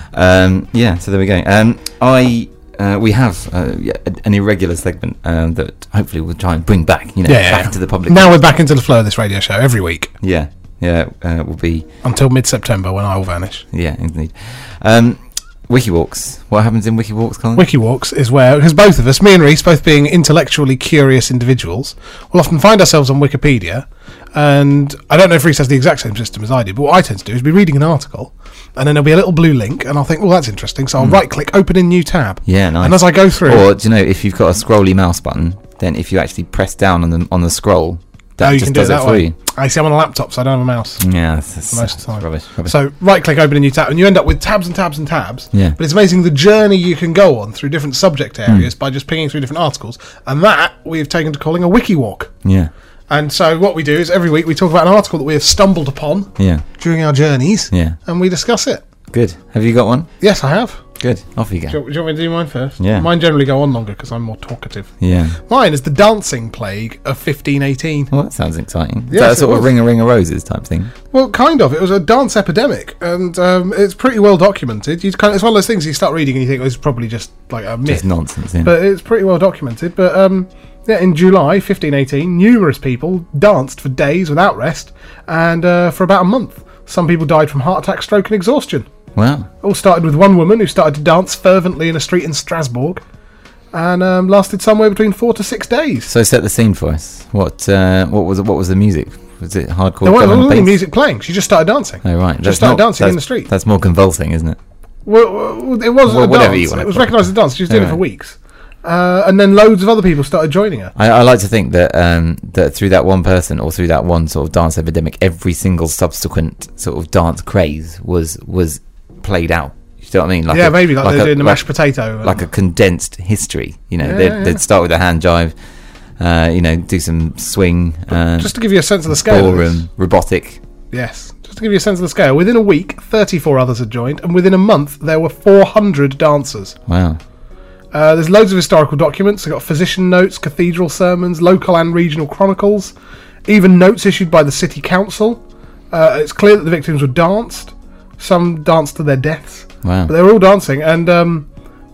Um, yeah. So there we go. Um, I uh, we have uh, yeah, an irregular segment um, that hopefully we'll try and bring back. You know, Yeah, back yeah. into the public. Now we're back into the flow of this radio show every week Yeah. Yeah. Uh, will be until mid-September when I will vanish. yeah, indeed. Um, Wikiwalks. What happens in Wikiwalks, Colin? Wikiwalks is where, because both of us, me and Reese, both being intellectually curious individuals, will often find ourselves on Wikipedia, and I don't know if Reese has the exact same system as I do, but what I tend to do is be reading an article, and then there'll be a little blue link, and I'll think, well, that's interesting, so I'll right-click, open in new tab. Yeah, nice. And as I go through... Or, do you know, if you've got a scrolly mouse button, then if you actually press down on the on the scroll, that oh, you just can do does it it that for way. you. I see, I'm on a laptop, so I don't have a mouse. Yeah, that's, that's, Most of the time. rubbish, rubbish. So right-click, open a new tab, and you end up with tabs and tabs and tabs. Yeah. But it's amazing the journey you can go on through different subject areas mm. by just pinging through different articles, and that we've taken to calling a wiki walk. Yeah. And so what we do is every week we talk about an article that we have stumbled upon Yeah. during our journeys, Yeah. and we discuss it. Good. Have you got one? Yes, I have. Good. Off you go. Do you, do you want me to do mine first? Yeah. Mine generally go on longer because I'm more talkative. Yeah. Mine is the dancing plague of fifteen eighteen. Well, that sounds exciting. Is Yes, that a it sort of was. ring a ring of roses type thing? Well, kind of. It was a dance epidemic, and um, it's pretty well documented. You kind of, it's one of those things you start reading and you think oh, it's probably just like a myth. Just nonsense, yeah. But it's pretty well documented. But um, yeah, in July fifteen eighteen, numerous people danced for days without rest, and uh, for about a month. Some people died from heart attack, stroke, and exhaustion. Wow. All started with one woman who started to dance fervently in a street in Strasbourg, and um, lasted somewhere between four to six days. So set the scene for us. What uh, what was what was the music? Was it hardcore? There wasn't drum and any bass? music playing. She just started dancing. Oh right. Just That's started not- dancing in that's- the street. That's more convulsing, isn't it? Well, well, it wasn't Well, a whatever dance. you wanna It was call it. recognised as a dance. She was doing it for Alright. weeks. Uh, and then loads of other people started joining her. I, I like to think that um, that through that one person or through that one sort of dance epidemic, every single subsequent sort of dance craze was was played out. You know what I mean? Like yeah, a- maybe like, they're a- doing the like- mashed potato. and- like a condensed history. You know, Yeah, they'd, yeah. they'd start with a hand jive, uh, you know, do some swing, uh, just to give you a sense of the scale. of this. ballroom, robotic. Yes, just to give you a sense of the scale. Within a week, thirty-four others had joined, and within a month, there were four hundred dancers. Wow. Uh, there's loads of historical documents. They've got physician notes, cathedral sermons, local and regional chronicles, even notes issued by the city council. Uh, it's clear that the victims were danced. Some danced to their deaths. Wow. But they were all dancing, and um,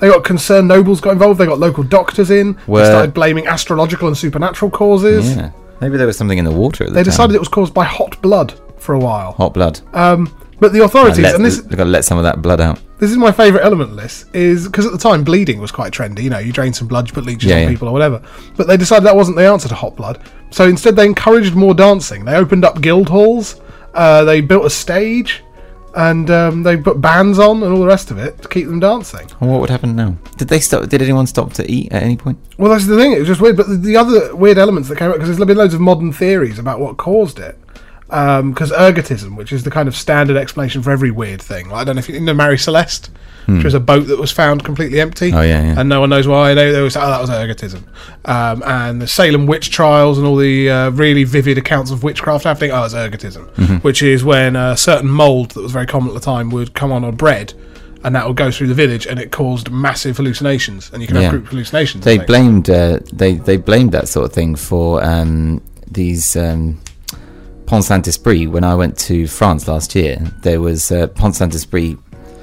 They got concerned nobles got involved. They got local doctors in. Were- They started blaming astrological and supernatural causes. Yeah. Maybe there was something in the water at the They time. decided it was caused by hot blood for a while. Hot blood. Um, but the authorities, let, and this They've got to let some of that blood out. this is my favourite element of this, is because at the time bleeding was quite trendy. You know, you drain some blood, you put leeches Yeah, on yeah. people or whatever. But they decided that wasn't the answer to hot blood. So instead, they encouraged more dancing. They opened up guild halls. Uh, they built a stage, and um, they put bands on and all the rest of it to keep them dancing. Well, what would happen now? Did they stop? Did anyone stop to eat at any point? Well, that's the thing. It was just weird. But the, the other weird elements that came out, because there's been loads of modern theories about what caused it. Because ergotism, which is the kind of standard explanation for every weird thing. Like, I don't know if you know Mary Celeste, which was a boat that was found completely empty. Hmm. Oh, yeah, yeah. And no one knows why. They, they was, oh, that was ergotism. Um, and the Salem witch trials and all the uh, really vivid accounts of witchcraft happening, oh, it was ergotism. Mm-hmm. Which is when a certain mould that was very common at the time would come on on bread, and that would go through the village, and it caused massive hallucinations. And you can have Yeah. group hallucinations. They I think. blamed. Uh, they they blamed that sort of thing for um, these um, Pont Saint Esprit. When I went to France last year, there was uh, Pont Saint Esprit.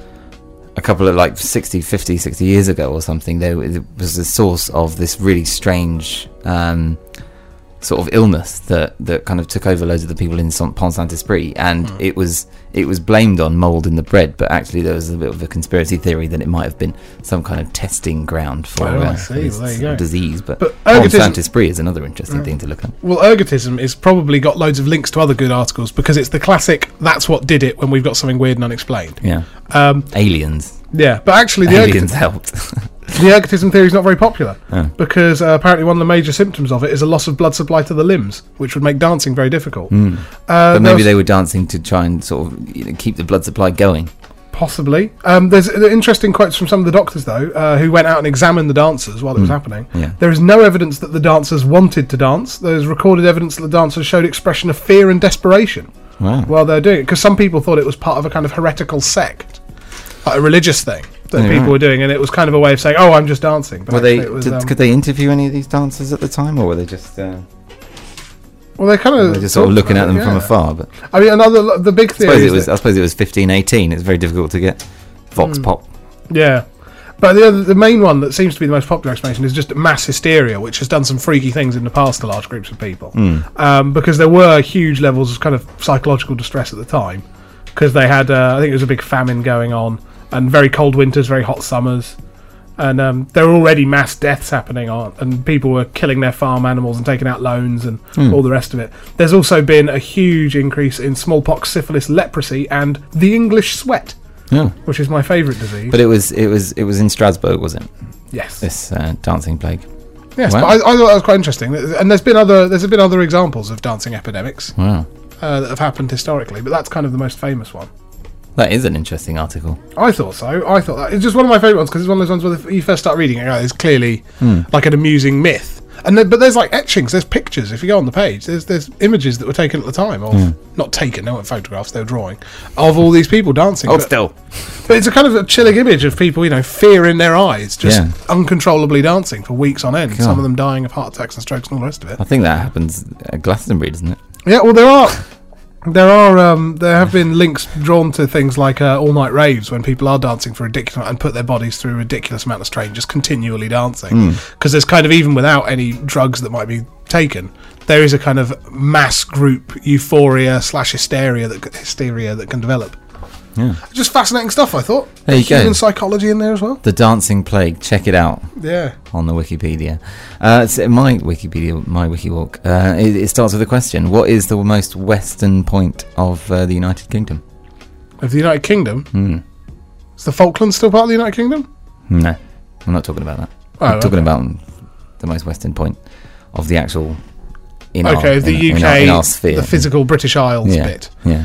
A couple of like sixty, fifty, sixty years ago or something, there was the source of this really strange um, sort of illness that, that kind of took over loads of the people in Pont Saint Esprit, and Mm. it was it was blamed on mould in the bread, but actually there was a bit of a conspiracy theory that it might have been some kind of testing ground for, Oh, I uh, see. for this Well, there you go. disease. But, But Pont ergotism- Saint Esprit is another interesting thing to look at. Well, ergotism is probably got loads of links to other good articles because it's the classic, that's what did it when we've got something weird and unexplained. Yeah, Um, aliens. yeah, but actually the, Aliens ergotism, helped. the ergotism theory is not very popular Oh. because uh, apparently one of the major symptoms of it is a loss of blood supply to the limbs, which would make dancing very difficult. Uh, But there maybe was- they were dancing to try and sort of you know, keep the blood supply going. Possibly. Um, there's uh, interesting quotes from some of the doctors, though, uh, who went out and examined the dancers while it was happening. Yeah. There is no evidence that the dancers wanted to dance. There's recorded evidence that the dancers showed expression of fear and desperation Wow. while they're doing it, because some people thought it was part of a kind of heretical sect, like a religious thing that Yeah, people right. were doing, and it was kind of a way of saying, "Oh, I'm just dancing." But Were they? actually it was, Did, um, could they interview any of these dancers at the time, or were they just uh, well, they kind were of they just sort of looking at them yeah. from afar? But I mean, another the big I theory suppose is it was. that- I suppose it was fifteen, eighteen. It's very difficult to get vox pop. Yeah. But the other, the main one that seems to be the most popular explanation is just mass hysteria, which has done some freaky things in the past to large groups of people. Um, because there were huge levels of kind of psychological distress at the time. Because they had, uh, I think it was a big famine going on, and very cold winters, very hot summers. And um, there were already mass deaths happening on, and people were killing their farm animals and taking out loans and all the rest of it. There's also been a huge increase in smallpox, syphilis, leprosy, and the English sweat, Yeah. which is my favourite disease. But it was. It was. It was in Strasbourg, was it? yes. This uh, dancing plague. Yes, Wow. but I, I thought that was quite interesting, and there's been other there's been other examples of dancing epidemics Wow. uh, that have happened historically, but that's kind of the most famous one. That is an interesting article. I thought so. I thought that it's just one of my favourite ones because it's one of those ones where if you first start reading it, oh, it's clearly like an amusing myth. And then, but there's like etchings, there's pictures. If you go on the page, there's there's images that were taken at the time, of not taken, they weren't photographs, they were drawing of all these people dancing. Oh, but, still. but it's a kind of a chilling image of people, you know, fear in their eyes, just Yeah. uncontrollably dancing for weeks on end. God. Some of them dying of heart attacks and strokes and all the rest of it. I think that happens at Glastonbury, doesn't it? Yeah, well, there are there are um, there have been links drawn to things like uh, all night raves when people are dancing for ridiculous and put their bodies through a ridiculous amount of strain, just continually dancing. Because there's kind of, even without any drugs that might be taken, there is a kind of mass group euphoria slash hysteria that hysteria that can develop. Yeah. Just fascinating stuff, I thought. There you Human go. psychology in there as well. The dancing plague. Check it out Yeah. on the Wikipedia. Uh, it's my Wikipedia, my WikiWalk. Uh, it, it starts with a question: what is the most western point of uh, the United Kingdom? Of the United Kingdom, Hmm. is the Falklands still part of the United Kingdom? No, I'm not talking about that. Oh, I'm talking okay. about the most western point of the actual. In Okay, our, the in, U K, in our, in our sphere. the physical British Isles yeah, bit. Yeah.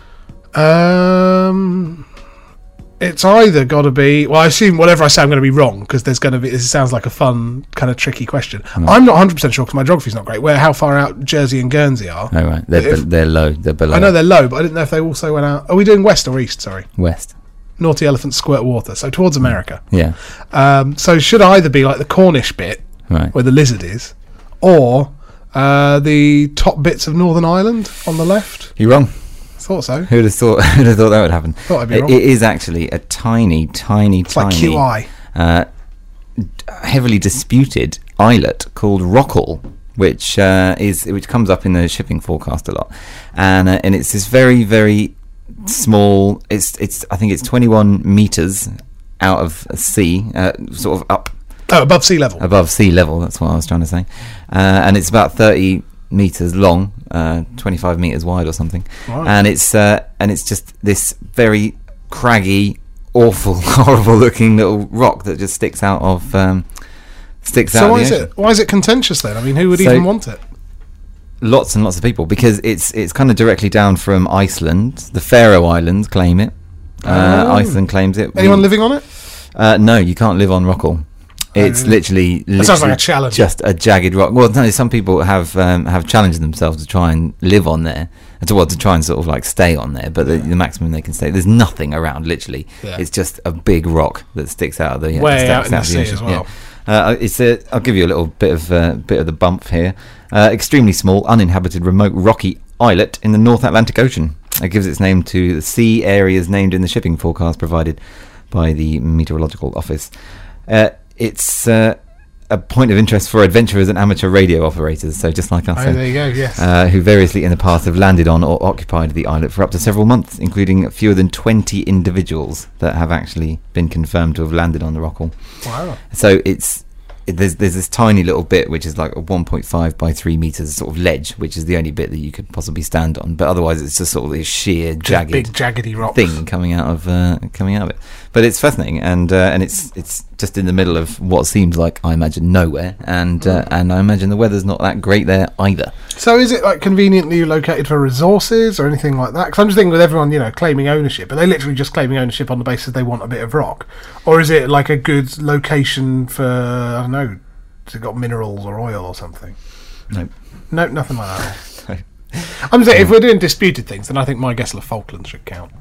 Um, it's either got to be. Well, I assume whatever I say, I'm going to be wrong because there's going to be. This sounds like a fun, kind of tricky question. I'm not one hundred percent sure because my geography's not great. Where how far out Jersey and Guernsey are? Oh right, they're If- be- they're low. They're below. I know they're low, but I didn't know if they also went out. Are we doing west or east? Sorry, west. naughty elephants squirt water, so towards America. Yeah. Um, so it should either be like the Cornish bit Right. where the lizard is, or uh, the top bits of Northern Ireland on the left. You're wrong. Thought so. Who'd have thought? Who'd have thought that would happen? Thought I'd be It- wrong. it is actually a tiny, tiny, It's tiny. like Q I. uh, heavily disputed islet called Rockall, which uh, is which comes up in the shipping forecast a lot, and uh, and it's this very very small. It's it's I think it's twenty-one meters out of sea, uh, sort of up Oh, above sea level. above sea level. That's what I was trying to say, uh, and it's about thirty meters long, uh, twenty-five meters wide or something, Right. and it's uh, and it's just this very craggy, awful, horrible looking little rock that just sticks out of um, sticks out So of why the is ocean. it? Why is it contentious then? I mean, who would So- even want it? Lots and lots of people, because it's it's kind of directly down from Iceland. The Faroe Islands claim it. Uh, Oh. Iceland claims it. Anyone We- living on it? Uh, no, you can't live on Rockall. It's really? literally, That sounds like literally a challenge. just a jagged rock. Well, no, some people have um, have challenged themselves to try and live on there, and to well, to try and sort of like stay on there. But the, the maximum they can stay, there's nothing around. Literally, Yeah. it's just a big rock that sticks out of the Way sticks out in the of sea ocean. as well. Yeah. Uh, it's a. I'll give you a little bit of uh, bit of the bump here. Uh, extremely small, uninhabited, remote, rocky islet in the North Atlantic Ocean. It gives its name to the sea areas named in the shipping forecast provided by the Meteorological Office. Uh, it's uh, a point of interest for adventurers and amateur radio operators, so just like us, Oh, so, there you go, yes. uh, who variously in the past have landed on or occupied the islet for up to several months, including fewer than twenty individuals that have actually been confirmed to have landed on the Rockall. Wow. So it's it, there's there's this tiny little bit which is like a one point five by three meters sort of ledge, which is the only bit that you could possibly stand on. But otherwise, it's just sort of this sheer jagged Big jaggedy rocks. thing coming out of uh, coming out of it. But it's fascinating, and uh, and it's it's just in the middle of what seems like, I imagine, nowhere, and uh, and I imagine the weather's not that great there either. So is it like conveniently located for resources or anything like that? Because I'm just thinking with everyone, you know, claiming ownership, are they literally just claiming ownership on the basis they want a bit of rock, or is it like a good location for, I don't know, has it got minerals or oil or something? Nope. No, nothing like that. I'm saying if we're doing disputed things, then I think my guess of Falklands should count.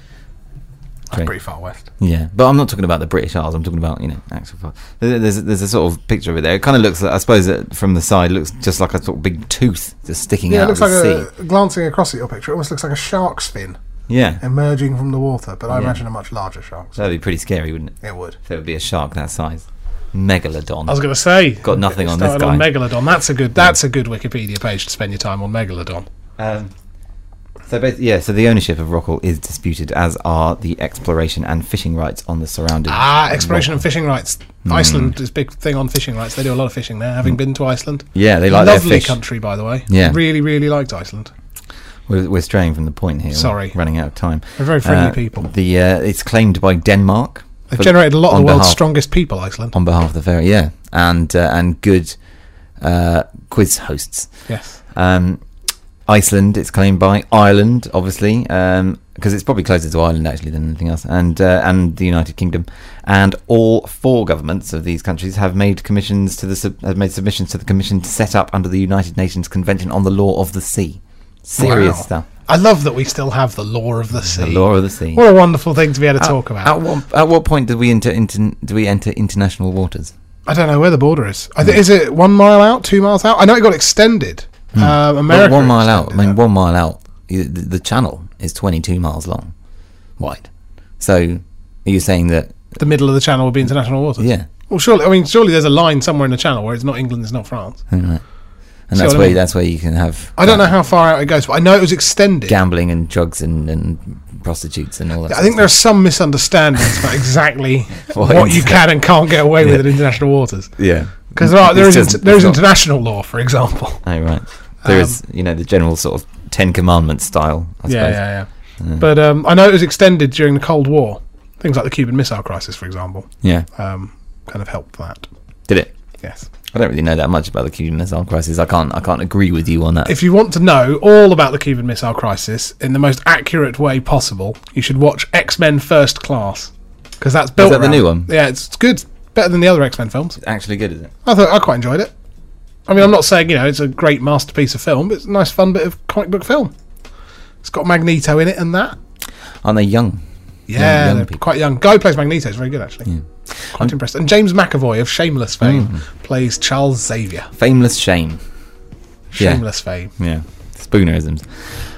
That's Okay. pretty far west. Yeah, but I'm not talking about the British Isles. I'm talking about, you know, actual. fa- there- There's there's a sort of picture of it there. It kind of looks, I suppose, it, from the side, looks just like a sort of big tooth just sticking Yeah, it out looks of like the sea. a, glancing across at your picture, it almost looks like a shark's fin Yeah, emerging from the water, but I Yeah. imagine a much larger shark. that'd be pretty scary, wouldn't it? It would. If there would be a shark that size, megalodon. I was going to say, Got nothing on this started guy. on Megalodon. That's a good. That's a good Wikipedia page to spend your time on Megalodon. Um, so basically, yeah, so the ownership of Rockall is disputed, as are the exploration and fishing rights on the surrounding. Ah, exploration and Rockall. fishing rights. Hmm. Iceland is a big thing on fishing rights. They do a lot of fishing there. Having been to Iceland, Yeah, they like their lovely fish. country, by the way. Yeah. really, really liked Iceland. We're, we're straying from the point here. Sorry. We're running out of time. They're very friendly Uh, people. The uh, it's claimed by Denmark. They've for- generated a lot of on the world's behalf- strongest people. Iceland. on behalf of the ferry, yeah, and uh, and good uh, quiz hosts. Yes. Um, Iceland, it's claimed by Ireland, obviously, because it's probably closer to Ireland actually than anything else, and uh, and the United Kingdom, and all four governments of these countries have made commissions to the sub- have made submissions to the commission set up under the United Nations Convention on the Law of the Sea. Serious Wow. stuff. I love that we still have the law of the sea. The Law of the Sea. What a wonderful thing to be able to At- talk about. At what, at what point did we enter into do we enter international waters? I don't know where the border is. I think is it one mile out, two miles out? I know it got extended. Uh, America Well, one mile out. I extended mean, it. one mile out. you- The, the channel is twenty-two miles long, wide. So, are you saying that? The middle of the channel would be international waters. Yeah. Well, surely. I mean, surely there's a line somewhere in the channel where it's not England, it's not France. Right. And See that's what I where mean? that's where you can have. I don't know uh, how far out it goes, but I know it was extended. gambling and drugs and, and prostitutes and all that. I sort think of there are some misunderstandings about exactly What what, you inter- can and can't get away with Yeah. in international waters. stuff. Yeah. Because there, are- there It's is just- inter- there is it's not- international law, for example. Oh right. There Um, is, you know, the general sort of Ten Commandments style. I Yeah, suppose. yeah, yeah. But um, I know it was extended during the Cold War. Things like the Cuban Missile Crisis, for example, Yeah. um, kind of helped that. Did it? Yes. I don't really know that much about the Cuban Missile Crisis. I can't. I can't agree with you on that. If you want to know all about the Cuban Missile Crisis in the most accurate way possible, you should watch X-Men First Class, because that's built. that the around- new one? Yeah, it's good. Better than the other X-Men films. Actually, good, is it? I thought I quite enjoyed it. I mean, I'm not saying you know it's a great masterpiece of film, but it's a nice, fun bit of comic book film. It's got Magneto in it and that. Aren't they young? Yeah, young they're people. quite young. Guy who plays Magneto is very good, actually. Quite impressed. And James McAvoy of Shameless fame Mm. plays Charles Xavier. Fameless shame. Yeah. Shameless fame. Yeah, Spoonerisms.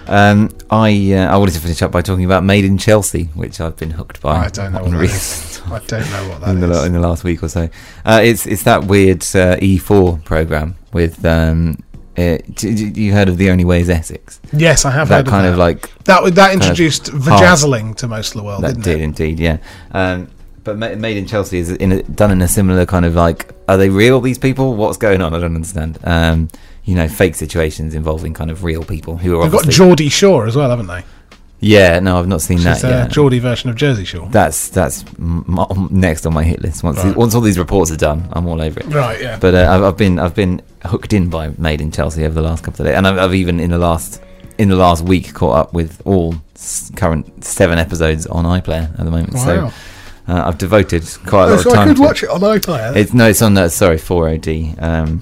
Um, I uh, I wanted to finish up by talking about Made in Chelsea, which I've been hooked by. I don't know on what that recent- I don't know what that in the, is. in the last week or so. Uh, it's it's that weird uh, E four program with. Um, uh, d- d- you heard of The Only Way Is Essex? Yes, I have That heard of kind that. of like that that of introduced half- vajazzling to most of the world, that didn't did it? indeed, yeah. Um, but Ma- Made in Chelsea is in a, done in a similar kind of like, are they real? These people? What's going on? I don't understand. Um, you know, fake situations involving kind of real people who are. They've got obviously- Geordie Shore as well, haven't they? Yeah, no, I've not seen Which that is a yet. Geordie version of Jersey Shore. That's that's m- m- next on my hit list. Once Right. once all these reports are done, I'm all over it. Right, yeah. But uh, I've, I've been I've been hooked in by Made in Chelsea over the last couple of days, and I've, I've even in the last in the last week caught up with all s- current seven episodes on iPlayer at the moment. Wow. So uh, I've devoted quite a Oh, lot so of time. I could to watch it on iPlayer. It's no, it's on uh, sorry four O D. Um,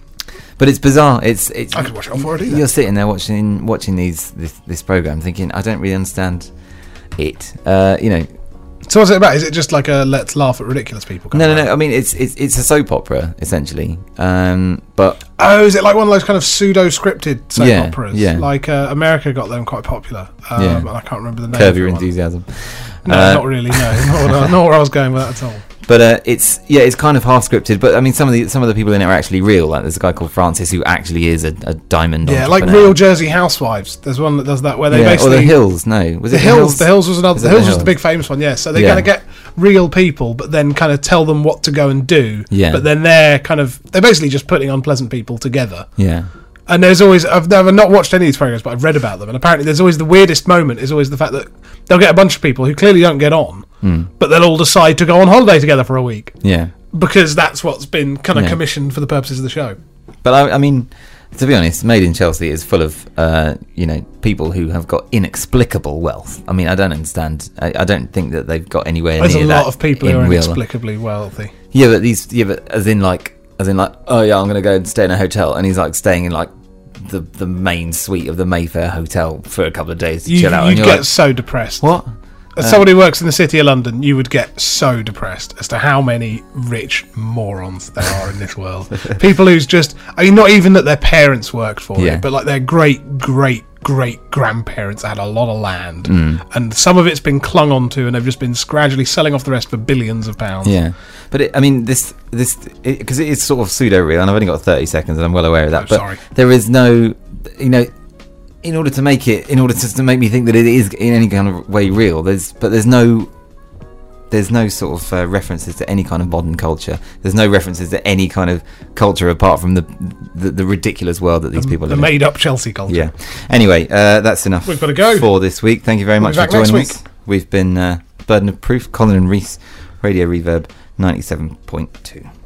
but it's bizarre. It's it's. I could watch it on four O D then. You're sitting there watching watching these this, this program, thinking I don't really understand it. Uh, you know. So what's it about? Is it just like a let's laugh at ridiculous people? kind No, of no, thing? no. I mean, it's it's it's a soap opera essentially. Um, but Oh, is it like one of those kind of pseudo-scripted soap Yeah, operas? yeah. Like uh, America got them quite popular. Um, Yeah. and I can't remember the name. Curb of Your the one. Enthusiasm. No, Uh, not really. No, not, what I- not where I was going with that at all. But uh, it's yeah, it's kind of half scripted. But I mean, some of the some of the people in it are actually real. Like there's a guy called Francis who actually is a, a diamond. Yeah, like entrepreneur. Real Jersey Housewives. There's one that does that where they Yeah, or basically the Hills. No, was it The Hills. The Hills was another. Is The it Hills The was the big famous one. Yeah. So they Yeah. kind of get real people, but then kind of tell them what to go and do. Yeah. But then they're kind of they're basically just putting unpleasant people together. Yeah, And there's always I've never not watched any of these programs, but I've read about them. And apparently, there's always the weirdest moment is always the fact that they'll get a bunch of people who clearly don't get on, Hmm. but they'll all decide to go on holiday together for a week yeah. because that's what's been kind of Yeah. commissioned for the purposes of the show. But I, I mean, to be honest, Made in Chelsea is full of uh, you know people who have got inexplicable wealth. I mean, I don't understand. I, I don't think that they've got anywhere There's near a that lot of people in who are real- inexplicably wealthy. Yeah, but these, yeah, but as in like, as in like, oh yeah, I'm gonna go and stay in a hotel, and he's like staying in like the the main suite of the Mayfair Hotel for a couple of days to You, chill out. you'd And you're get like, so depressed. what? As someone who works in the City of London, you would get so depressed as to how many rich morons there are in this world. People who's just, I mean, not even that their parents worked for Yeah. it, but like their great, great, great grandparents had a lot of land. Mm. And some of it's been clung onto and they've just been gradually selling off the rest for billions of pounds. Yeah, but it, I mean, this this because it, it is sort of pseudo real, and I've only got thirty seconds, and I'm well aware of that. Oh, but sorry. there is no, you know, in order to make it, in order to, to make me think that it is in any kind of way real. There's, but there's no, there's no sort of uh, references to any kind of modern culture. There's no references to any kind of culture apart from the the, the ridiculous world that these people The live in. made up Chelsea culture. Yeah. Anyway, uh, that's enough. We've gotta go. For this week. Thank you very We'll much be for back next joining us. week. We've been uh, Burden of Proof, Colin and Reese, Radio Reverb ninety-seven point two.